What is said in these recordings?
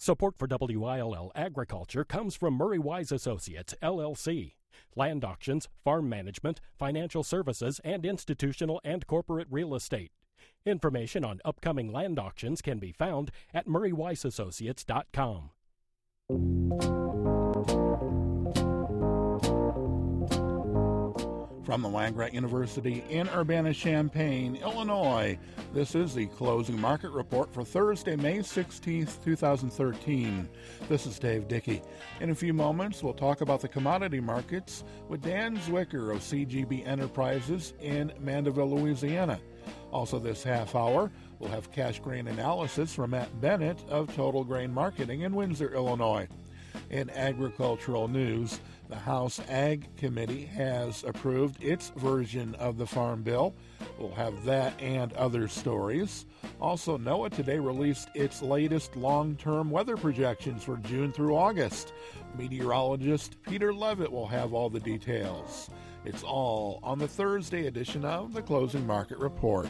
Support for WILL Agriculture comes from Murray Wise Associates, LLC. Land auctions, farm management, financial services, and institutional and corporate real estate. Information on upcoming land auctions can be found at murraywiseassociates.com. From the Land-Grant University in Urbana-Champaign, Illinois, this is the Closing Market Report for Thursday, May 16th, 2013. This is Dave Dickey. In a few moments, we'll talk about the commodity markets with Dan Zwicker of CGB Enterprises in Mandeville, Louisiana. Also this half hour, we'll have cash grain analysis from Matt Bennett of Total Grain Marketing in Windsor, Illinois. In agricultural news, the House Ag Committee has approved its version of the Farm Bill. We'll have that and other stories. Also, NOAA today released its latest long-term weather projections for June through August. Meteorologist Peter Levitt will have all the details. It's all on the Thursday edition of the Closing Market Report.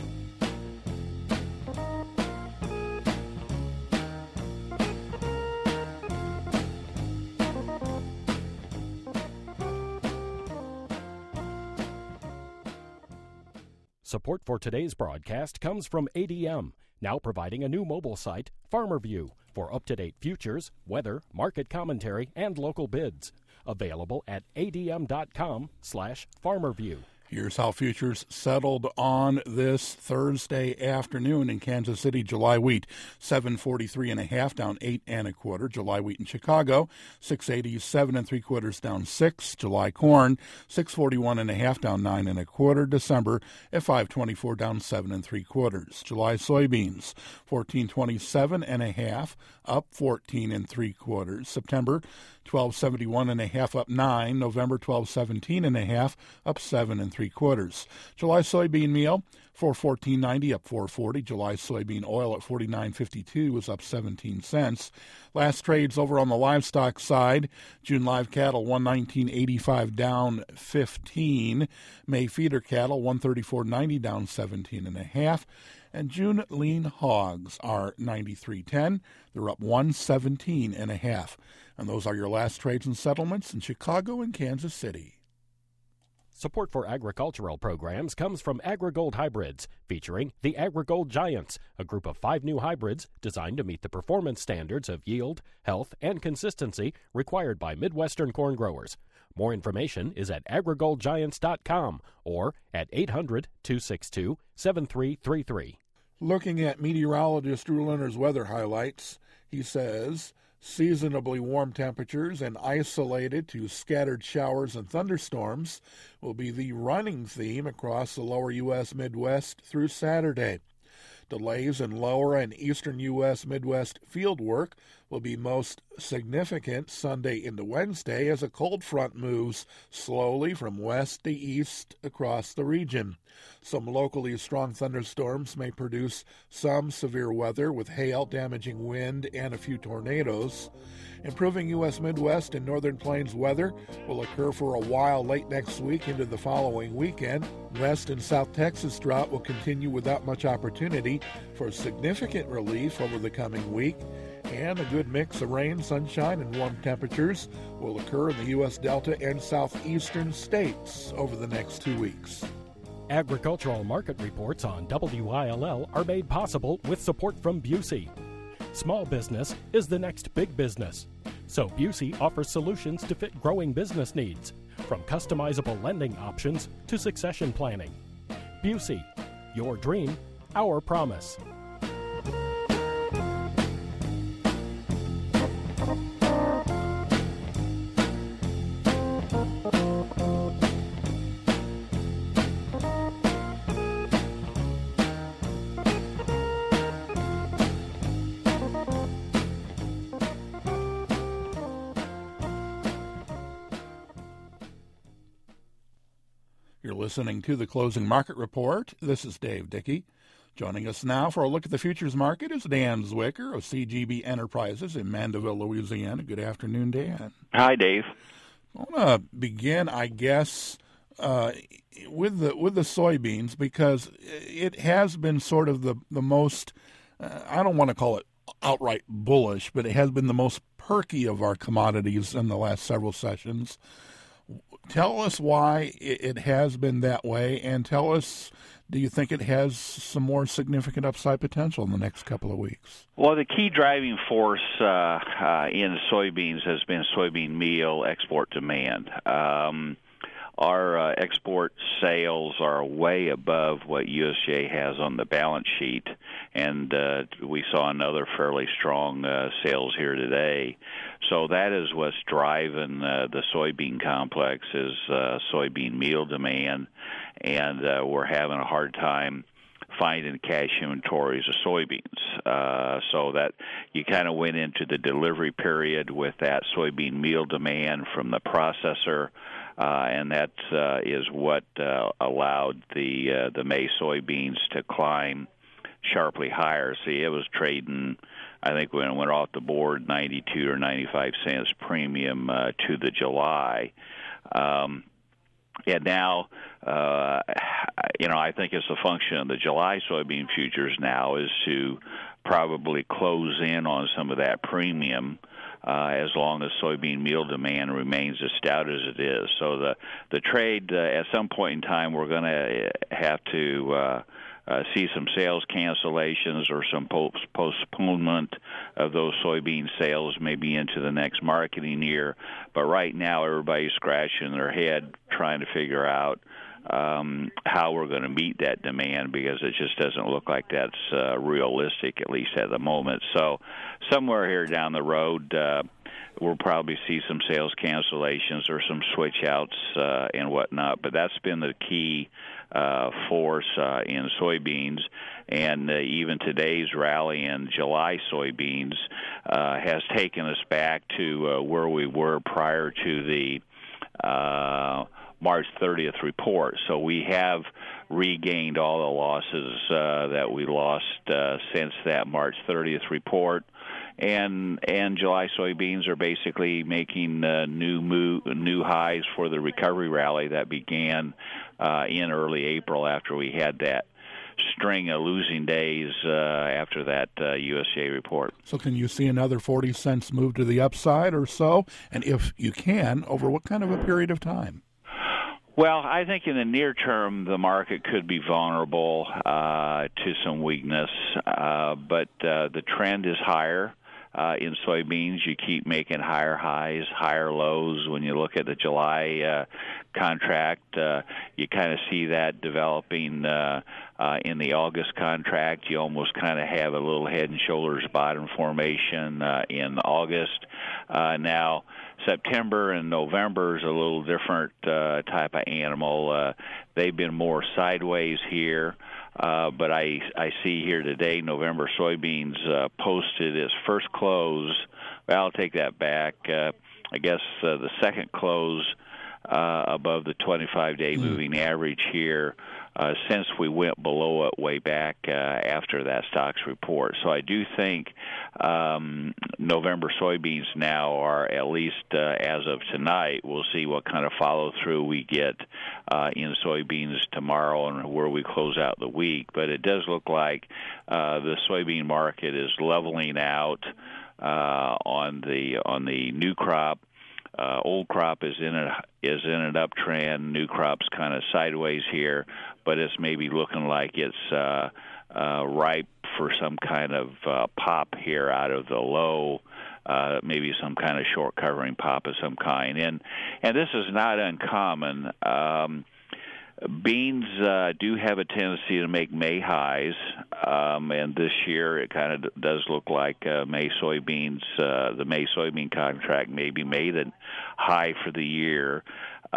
Support for today's broadcast comes from ADM, now providing a new mobile site, FarmerView, for up-to-date futures, weather, market commentary, and local bids. Available at adm.com/FarmerView. Here's how futures settled on this Thursday afternoon in Kansas City. July wheat, 743.5, down 8 1/4. July wheat in Chicago, 687 3/4, down 6. July corn, 641.5, down 9 1/4. December at 524, down 7 3/4. July soybeans, 1427.5, up 14 3/4. September, 1271.5, up 9. November, 1217.5, up 7 3/4. July soybean meal, 414.90, up 440. July soybean oil at 49.52 was up 17 cents. Last trades over on the livestock side. June live cattle 119.85, down 15. May feeder cattle 134.90, down 17.5. And June lean hogs are 93.10. They're up 117.5. And those are your last trades and settlements in Chicago and Kansas City. Support for agricultural programs comes from AgriGold Hybrids, featuring the AgriGold Giants, a group of 5 new hybrids designed to meet the performance standards of yield, health, and consistency required by Midwestern corn growers. More information is at agrigoldgiants.com or at 800-262-7333. Looking at meteorologist Drew Leonard's weather highlights, he says, seasonably warm temperatures and isolated to scattered showers and thunderstorms will be the running theme across the lower U.S. Midwest through Saturday. Delays in lower and eastern U.S. Midwest field work will be most significant Sunday into Wednesday as a cold front moves slowly from west to east across the region. Some locally strong thunderstorms may produce some severe weather with hail, damaging wind, and a few tornadoes. Improving U.S. Midwest and Northern Plains weather will occur for a while late next week into the following weekend. West and South Texas drought will continue without much opportunity for significant relief over the coming week. And a good mix of rain, sunshine, and warm temperatures will occur in the U.S. Delta and southeastern states over the next 2 weeks. Agricultural market reports on WILL are made possible with support from Busey. Small business is the next big business. So Busey offers solutions to fit growing business needs, from customizable lending options to succession planning. Busey, your dream, our promise. You're listening to the Closing Market Report. This is Dave Dickey. Joining us now for a look at the futures market is Dan Zwicker of CGB Enterprises in Mandeville, Louisiana. Good afternoon, Dan. Hi, Dave. I want to begin, I guess, with the soybeans, because it has been sort of the most, I don't want to call it outright bullish, but it has been the most perky of our commodities in the last several sessions. Tell us why it has been that way, and tell us, do you think it has some more significant upside potential in the next couple of weeks? Well, the key driving force in soybeans has been soybean meal export demand. Our export sales are way above what USDA has on the balance sheet, and we saw another fairly strong sales here today. So that is what's driving the soybean complex is soybean meal demand, and we're having a hard time finding cash inventories of soybeans. So that you kind of went into the delivery period with that soybean meal demand from the processor, and that is what allowed the May soybeans to climb sharply higher. See, it was trading, I think when it went off the board, 92 or 95 cents premium to the July. And now, I think it's a function of the July soybean futures now is to probably close in on some of that premium as long as soybean meal demand remains as stout as it is. So the trade, at some point in time, we're going to have to see some sales cancellations or some postponement of those soybean sales maybe into the next marketing year. But right now, everybody's scratching their head trying to figure out how we're going to meet that demand, because it just doesn't look like that's realistic, at least at the moment. So somewhere here down the road, we'll probably see some sales cancellations or some switch outs and whatnot. But that's been the key force in soybeans. And even today's rally in July soybeans has taken us back to where we were prior to the March 30th report. So we have regained all the losses that we lost since that March 30th report. And July soybeans are basically making new highs for the recovery rally that began in early April after we had that string of losing days after that USDA report. So can you see another 40 cents move to the upside or so? And if you can, over what kind of a period of time? Well, I think in the near term, the market could be vulnerable to some weakness, but the trend is higher. In soybeans, you keep making higher highs, higher lows. When you look at the July contract, you kind of see that developing in the August contract. You almost kind of have a little head and shoulders bottom formation in August. Now, September and November is a little different type of animal. They've been more sideways here. But I see here today November soybeans posted its first close. Well, I'll take that back. I guess the second close above the 25-day moving average here since we went below it way back after that stocks report. So I do think November soybeans now are, at least as of tonight, we'll see what kind of follow-through we get in soybeans tomorrow and where we close out the week. But it does look like the soybean market is leveling out on the new crop. Old crop is in an uptrend. New crop's kind of sideways here, but it's maybe looking like it's ripe for some kind of pop here out of the low, maybe some kind of short covering pop of some kind. And this is not uncommon. Beans do have a tendency to make May highs, and this year it kind of does look like May soybeans, the May soybean contract maybe made a high for the year.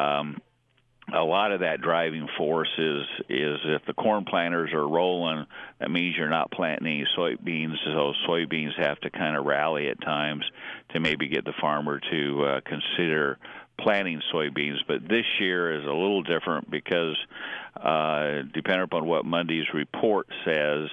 A lot of that driving force is if the corn planters are rolling, that means you're not planting any soybeans, so soybeans have to kind of rally at times to maybe get the farmer to consider planting soybeans. But this year is a little different because depending upon what Monday's report says,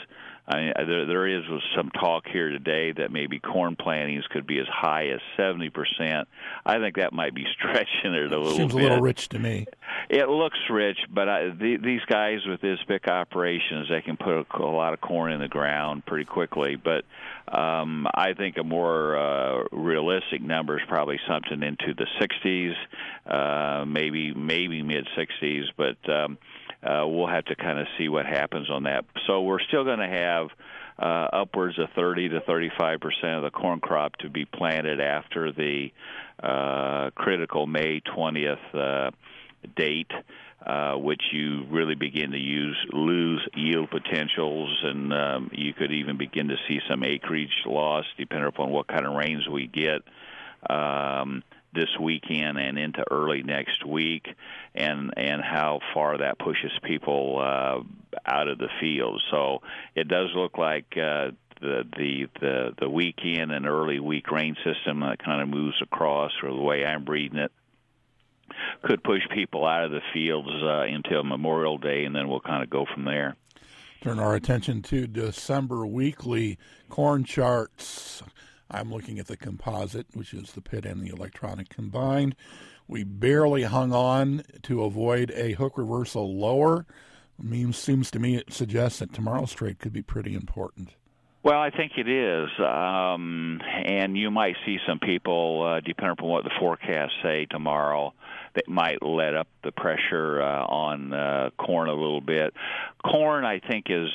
I mean, there is some talk here today that maybe corn plantings could be as high as 70%. I think that might be stretching it a little bit. Seems a little rich to me. It looks rich, but these guys with this big operations, they can put a lot of corn in the ground pretty quickly. But I think a more realistic number is probably something into the 60s, maybe mid-60s, but we'll have to kind of see what happens on that. So we're still going to have upwards of 30 to 35% of the corn crop to be planted after the critical May 20th date, which you really begin to lose yield potentials, and you could even begin to see some acreage loss depending upon what kind of rains we get this weekend and into early next week, and how far that pushes people out of the field. So it does look like the weekend and early week rain system that kind of moves across, or the way I'm reading it, could push people out of the fields until Memorial Day, and then we'll kind of go from there. Turn our attention to December weekly corn charts. I'm looking at the composite, which is the pit and the electronic combined. We barely hung on to avoid a hook reversal lower. Seems to me it suggests that tomorrow's trade could be pretty important. Well, I think it is, and you might see some people, depending upon what the forecasts say tomorrow, that might let up the pressure on corn a little bit. Corn, I think, is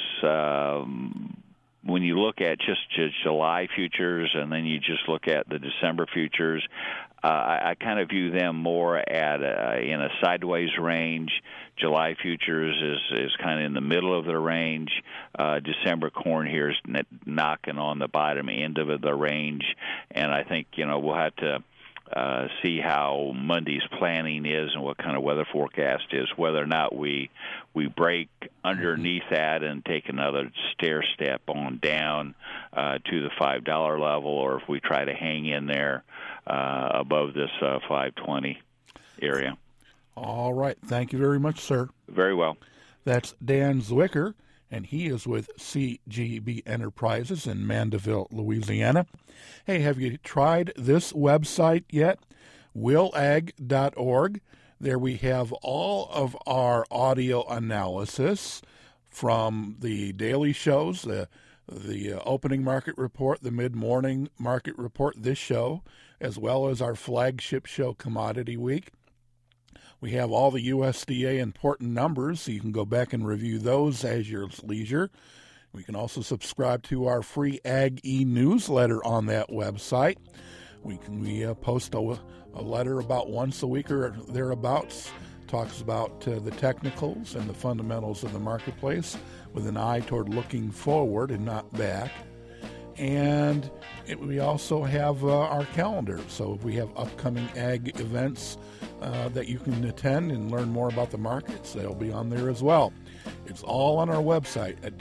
when you look at just July futures and then you just look at the December futures, I kind of view them more at in a sideways range. July futures is kind of in the middle of the range. December corn here is knocking on the bottom end of the range, and I think we'll have to see how Monday's planning is and what kind of weather forecast is, whether or not we break underneath that and take another stair step on down to the $5 level, or if we try to hang in there above this 520 area. All right. Thank you very much, sir. Very well. That's Dan Zwicker, and he is with CGB Enterprises in Mandeville, Louisiana. Hey, have you tried this website yet? willag.org. There we have all of our audio analysis from the daily shows, the opening market report, the mid-morning market report, this show, as well as our flagship show, Commodity Week. We have all the USDA important numbers, so you can go back and review those as your leisure. We can also subscribe to our free Ag e-newsletter on that website. We post a letter about once a week or thereabouts. Talks about the technicals and the fundamentals of the marketplace with an eye toward looking forward and not back. And we also have our calendar. So if we have upcoming ag events that you can attend and learn more about the markets, they'll be on there as well. It's all on our website at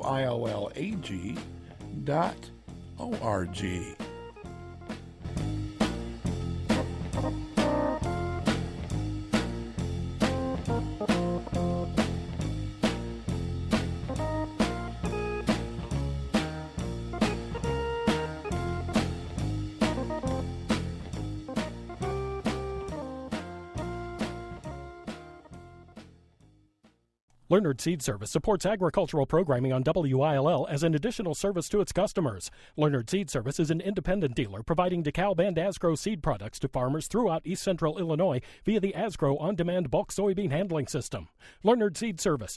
willag.org. Leonard Seed Service supports agricultural programming on WILL as an additional service to its customers. Leonard Seed Service is an independent dealer providing DeKalb and Asgrow seed products to farmers throughout East Central Illinois via the Asgrow On-Demand Bulk Soybean Handling System. Leonard Seed Service,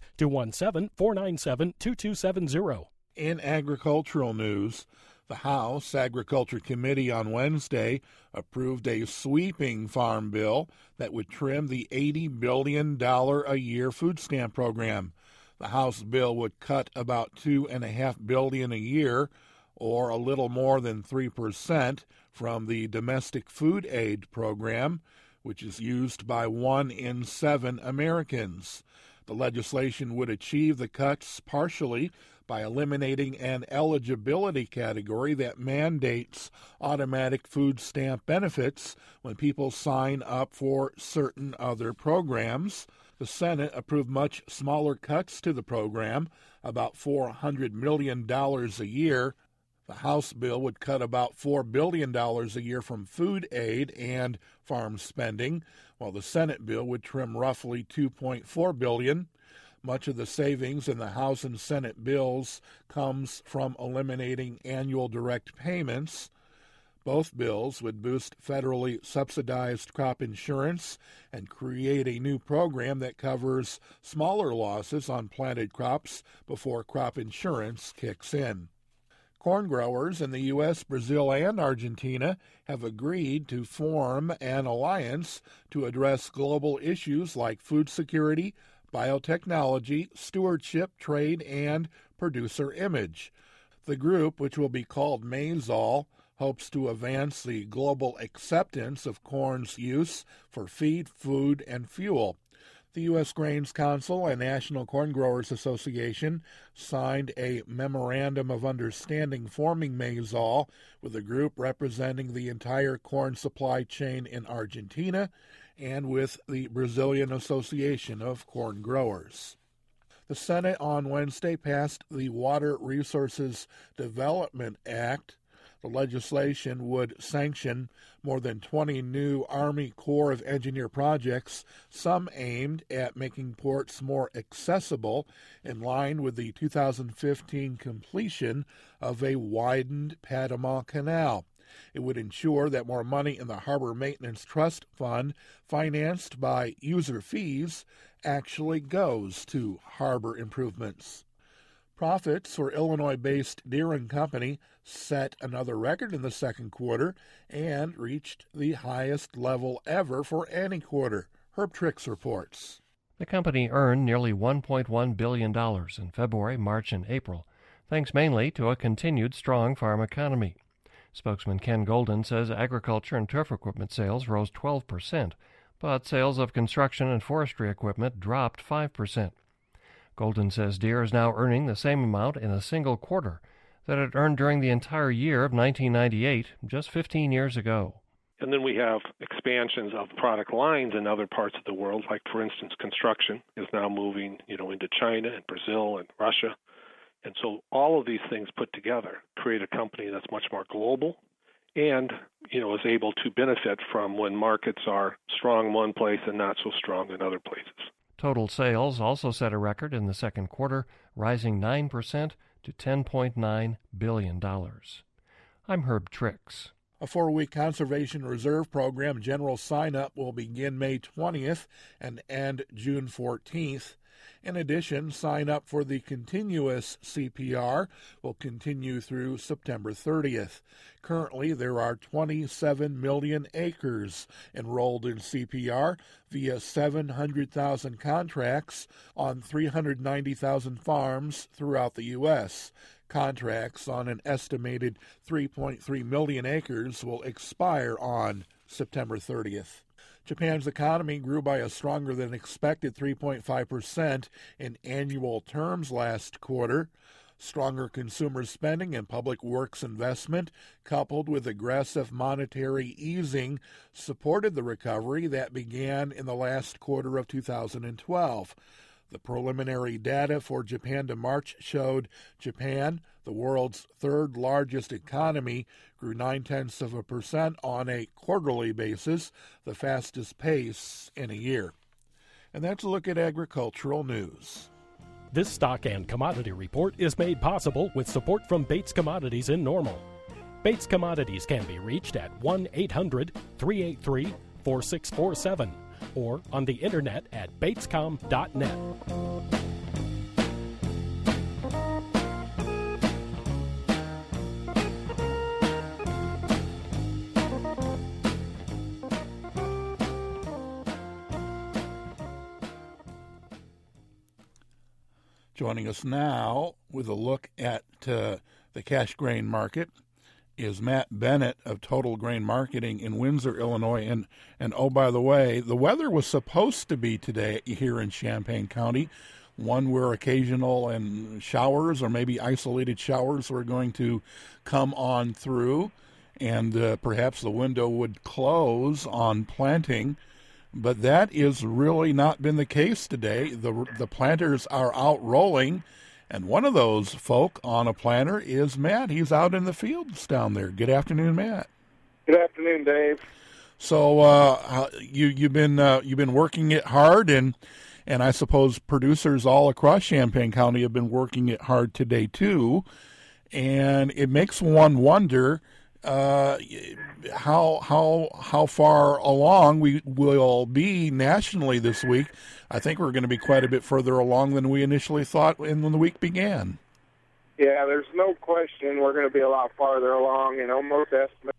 217-497-2270. In agricultural news, the House Agriculture Committee on Wednesday approved a sweeping farm bill that would trim the $80 billion a year food stamp program. The House bill would cut about $2.5 billion a year, or a little more than 3%, from the domestic food aid program, which is used by 1 in 7 Americans. The legislation would achieve the cuts partially by eliminating an eligibility category that mandates automatic food stamp benefits when people sign up for certain other programs. The Senate approved much smaller cuts to the program, about $400 million a year. The House bill would cut about $4 billion a year from food aid and farm spending, while the Senate bill would trim roughly $2.4 billion. Much of the savings in the House and Senate bills comes from eliminating annual direct payments. Both bills would boost federally subsidized crop insurance and create a new program that covers smaller losses on planted crops before crop insurance kicks in. Corn growers in the U.S., Brazil, and Argentina have agreed to form an alliance to address global issues like food security, biotechnology, stewardship, trade, and producer image. The group, which will be called MAZAL, hopes to advance the global acceptance of corn's use for feed, food, and fuel. The U.S. Grains Council and National Corn Growers Association signed a memorandum of understanding forming MAZAL with a group representing the entire corn supply chain in Argentina and with the Brazilian Association of Corn Growers. The Senate on Wednesday passed the Water Resources Development Act. The legislation would sanction more than 20 new Army Corps of Engineer projects, some aimed at making ports more accessible, in line with the 2015 completion of a widened Panama Canal. It would ensure that more money in the Harbor Maintenance Trust Fund, financed by user fees, actually goes to harbor improvements. Profits for Illinois-based Deere & Company set another record in the second quarter and reached the highest level ever for any quarter. Herb Trix reports. The company earned nearly $1.1 billion in February, March, and April, thanks mainly to a continued strong farm economy. Spokesman Ken Golden says agriculture and turf equipment sales rose 12%, but sales of construction and forestry equipment dropped 5%. Golden says Deere is now earning the same amount in a single quarter that it earned during the entire year of 1998, just 15 years ago. And then we have expansions of product lines in other parts of the world, like, for instance, construction is now moving, into China and Brazil and Russia. And so all of these things put together create a company that's much more global and, is able to benefit from when markets are strong in one place and not so strong in other places. Total sales also set a record in the second quarter, rising 9% to $10.9 billion. I'm Herb Trix. A 4-week conservation reserve program general sign-up will begin May 20th and end June 14th. In addition, sign-up for the continuous CPR will continue through September 30th. Currently, there are 27 million acres enrolled in CPR via 700,000 contracts on 390,000 farms throughout the U.S. Contracts on an estimated 3.3 million acres will expire on September 30th. Japan's economy grew by a stronger-than-expected 3.5% in annual terms last quarter. Stronger consumer spending and public works investment, coupled with aggressive monetary easing, supported the recovery that began in the last quarter of 2012. The preliminary data for Japan to March showed Japan, the world's third-largest economy, grew 0.9% on a quarterly basis, the fastest pace in a year. And that's a look at agricultural news. This stock and commodity report is made possible with support from Bates Commodities in Normal. Bates Commodities can be reached at 1-800-383-4647 or on the internet at batescom.net. Joining us now with a look at the cash grain market is Matt Bennett of Total Grain Marketing in Windsor, Illinois. And oh, by the way, the weather was supposed to be today here in Champaign County, one where occasional and showers or maybe isolated showers were going to come on through, and perhaps the window would close on planting. But that is really not been the case today. The planters are out rolling, And one of those folk on a planter is Matt. He's out in the fields down there. Good afternoon, Matt. Good afternoon, Dave. So you've been working it hard, and I suppose producers all across Champaign County have been working it hard today too. And it makes one wonder how far along we will be nationally this week. I think we're going to be quite a bit further along than we initially thought when the week began. Yeah, there's no question we're going to be a lot farther along. Most estimates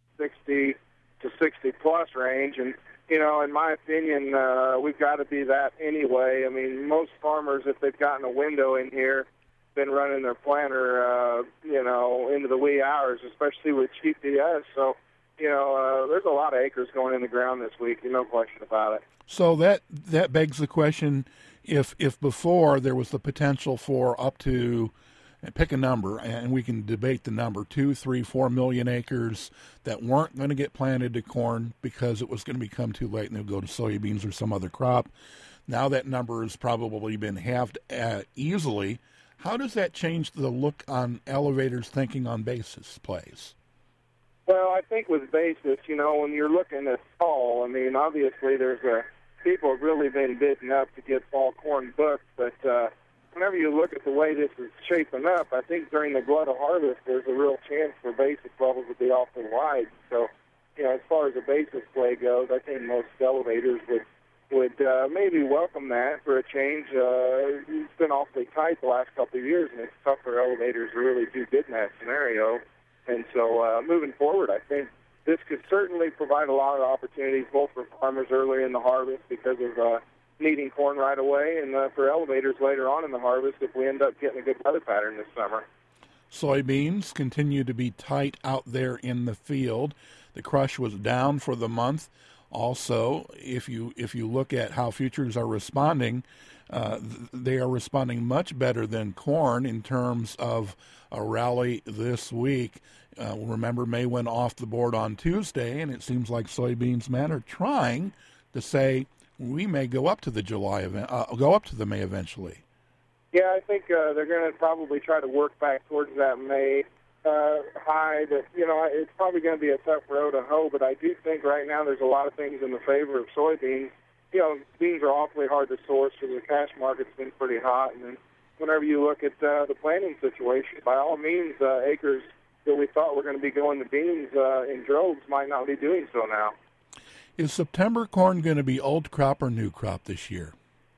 60 to 60 plus range, and in my opinion, we've got to be that anyway. I mean, most farmers, if they've gotten a window in here, been running their planter, into the wee hours, especially with GPS. So, there's a lot of acres going in the ground this week. No question about it. So that begs the question: if before there was the potential for up to, pick a number, and we can debate the number, 2, 3, 4 million acres that weren't going to get planted to corn because it was going to become too late and they'll go to soybeans or some other crop. Now that number has probably been halved easily. How does that change the look on elevators thinking on basis plays? Well, I think with basis, when you're looking at fall, I mean, obviously people have really been bidding up to get fall corn booked, but whenever you look at the way this is shaping up, I think during the glut of harvest, there's a real chance for basis levels to be awfully wide. So, as far as the basis play goes, I think most elevators would maybe welcome that for a change. It's been awfully tight the last couple of years, and it's tough for elevators to really do good in that scenario. And so moving forward, I think this could certainly provide a lot of opportunities both for farmers earlier in the harvest because of needing corn right away, and for elevators later on in the harvest if we end up getting a good weather pattern this summer. Soybeans continue to be tight out there in the field. The crush was down for the month. Also, if you look at how futures are responding, they are responding much better than corn in terms of a rally this week. Remember, May went off the board on Tuesday, and it seems like soybeans, man, are trying to say we may go up to the go up to the May eventually. Yeah, I think they're going to probably try to work back towards that May high. That it's probably going to be a tough road to hoe, but I do think right now there's a lot of things in the favor of soybeans. Beans are awfully hard to source because the cash market's been pretty hot, and then whenever you look at the planting situation, by all means, acres that we thought were going to be going to beans in droves might not be doing so now. Is September corn going to be old crop or new crop this year?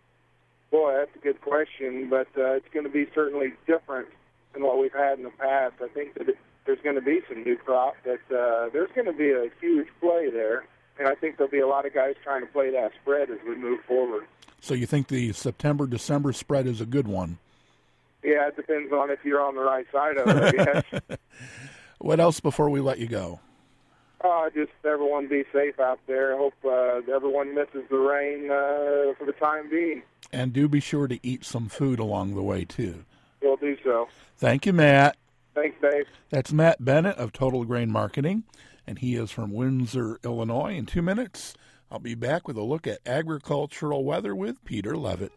Boy, that's a good question, but it's going to be certainly different than what we've had in the past. I think that there's going to be some new crop, that there's going to be a huge play there, and I think there'll be a lot of guys trying to play that spread as we move forward. So you think the September-December spread is a good one? Yeah, it depends on if you're on the right side of it, I guess. What else before we let you go? Just everyone be safe out there. I hope everyone misses the rain for the time being. And do be sure to eat some food along the way, too. We'll do so. Thank you, Matt. Thanks, Dave. That's Matt Bennett of Total Grain Marketing, and he is from Windsor, Illinois. In 2 minutes, I'll be back with a look at agricultural weather with Peter Levitt.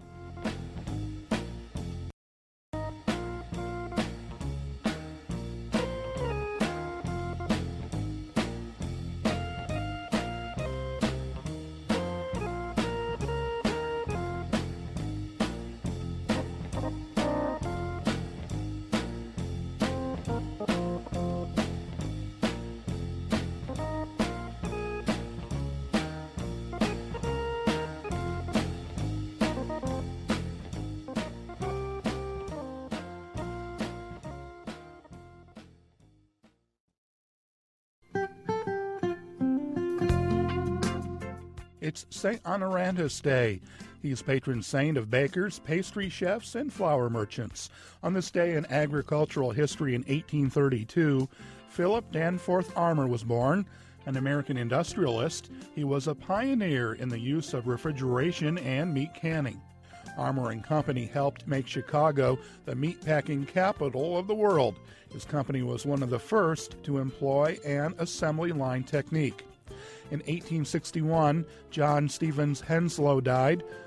It's St. Honoratus Day. He is patron saint of bakers, pastry chefs, and flour merchants. On this day in agricultural history in 1832, Philip Danforth Armour was born. An American industrialist, he was a pioneer in the use of refrigeration and meat canning. Armour and Company helped make Chicago the meatpacking capital of the world. His company was one of the first to employ an assembly line technique. In 1861, John Stevens Henslow died.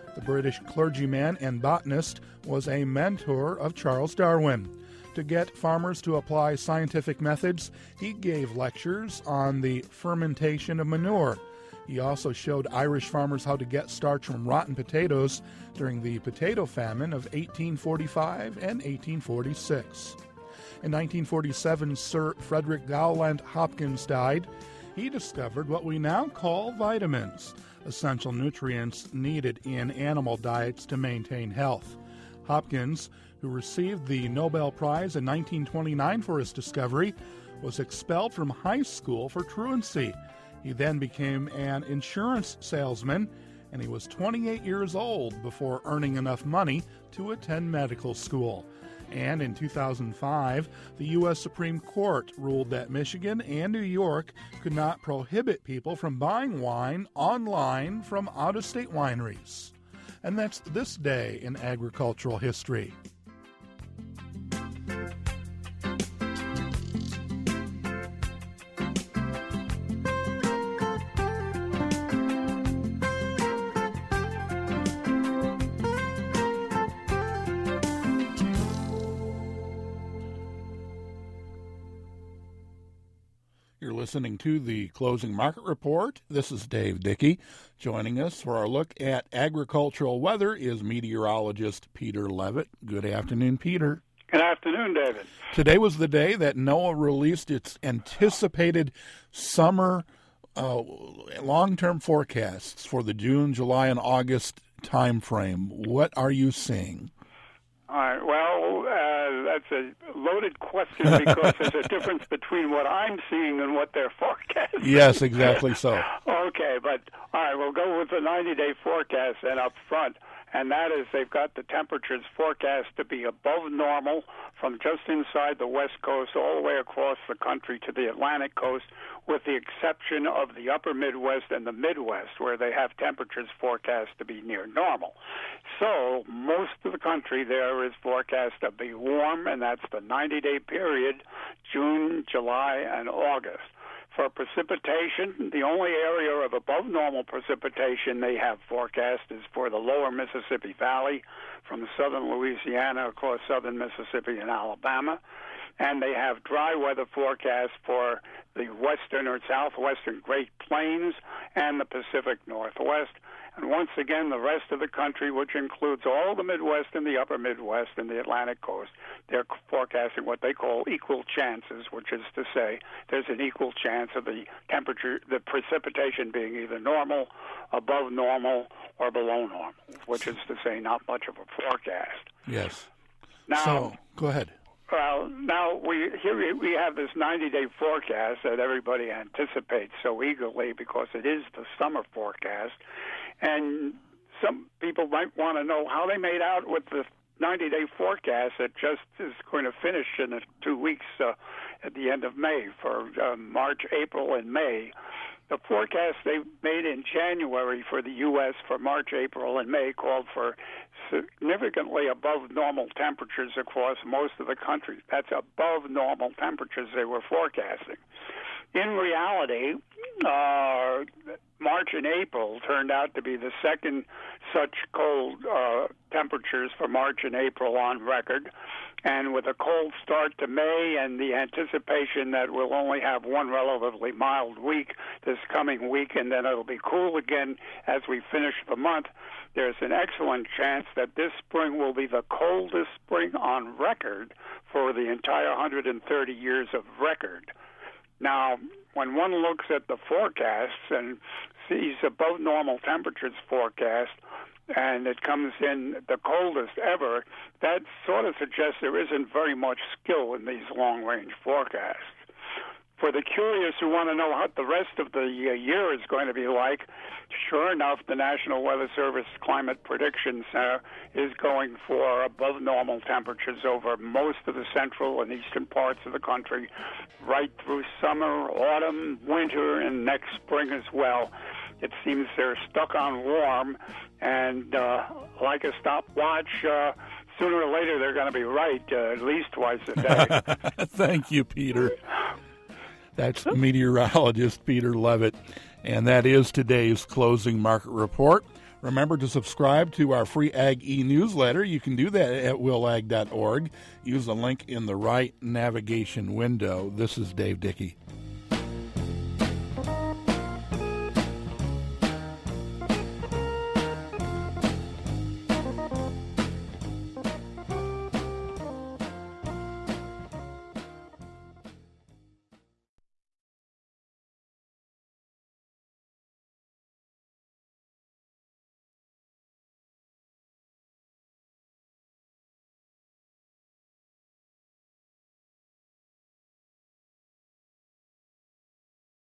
The British clergyman and botanist was a mentor of Charles Darwin. To get farmers to apply scientific methods, he gave lectures on the fermentation of manure. He also showed Irish farmers how to get starch from rotten potatoes during the potato famine of 1845 and 1846. In 1947, Sir Frederick Gowland Hopkins died. He discovered what we now call vitamins, essential nutrients needed in animal diets to maintain health. Hopkins, who received the Nobel Prize in 1929 for his discovery, was expelled from high school for truancy. He then became an insurance salesman, and he was 28 years old before earning enough money to attend medical school. And in 2005, the U.S. Supreme Court ruled that Michigan and New York could not prohibit people from buying wine online from out-of-state wineries. And that's this day in agricultural history. You're listening to the Closing Market Report. This is Dave Dickey. Joining us for our look at agricultural weather is meteorologist Peter Levitt. Good afternoon, Peter. Good afternoon, David. Today was the day that NOAA released its anticipated summer long-term forecasts for the June, July, and August time frame. What are you seeing? All right. Well, that's a loaded question because there's a difference between what I'm seeing and what they're forecasting. Yes, exactly so. Okay, but all right, we'll go with the 90-day forecast then up front, and that is they've got the temperatures forecast to be above normal from just inside the West Coast all the way across the country to the Atlantic coast, with the exception of the upper Midwest and the Midwest, where they have temperatures forecast to be near normal. So most of the country there is forecast to be warm, and that's the 90-day period, June, July, and August. For precipitation, the only area of above normal precipitation they have forecast is for the lower Mississippi Valley from southern Louisiana across southern Mississippi and Alabama. And they have dry weather forecasts for the western or southwestern Great Plains and the Pacific Northwest. And once again, the rest of the country, which includes all the Midwest and the upper Midwest and the Atlantic coast, they're forecasting what they call equal chances, which is to say there's an equal chance of the temperature, the precipitation being either normal, above normal, or below normal, which is to say not much of a forecast. Yes. Now, so, go ahead. Well, now we have this 90-day forecast that everybody anticipates so eagerly because it is the summer forecast. And some people might want to know how they made out with the 90-day forecast that just is going to finish in 2 weeks at the end of May for March, April, and May. The forecast they made in January for the U.S. for March, April, and May called for significantly above normal temperatures across most of the country. That's above normal temperatures they were forecasting. In reality, March and April turned out to be the second such cold temperatures for March and April on record. And with a cold start to May and the anticipation that we'll only have one relatively mild week this coming week, and then it'll be cool again as we finish the month, there's an excellent chance that this spring will be the coldest spring on record for the entire 130 years of record. Now, when one looks at the forecasts and sees above normal temperatures forecast, and it comes in the coldest ever, that sort of suggests there isn't very much skill in these long-range forecasts. For the curious who want to know what the rest of the year is going to be like, sure enough, the National Weather Service Climate Prediction Center is going for above normal temperatures over most of the central and eastern parts of the country, right through summer, autumn, winter, and next spring as well. It seems they're stuck on warm, and like a stopwatch, sooner or later they're going to be right, at least twice a day. Thank you, Peter. That's meteorologist Peter Levitt, and that is today's Closing Market Report. Remember to subscribe to our free Ag e-newsletter. You can do that at willag.org. Use the link in the right navigation window. This is Dave Dickey.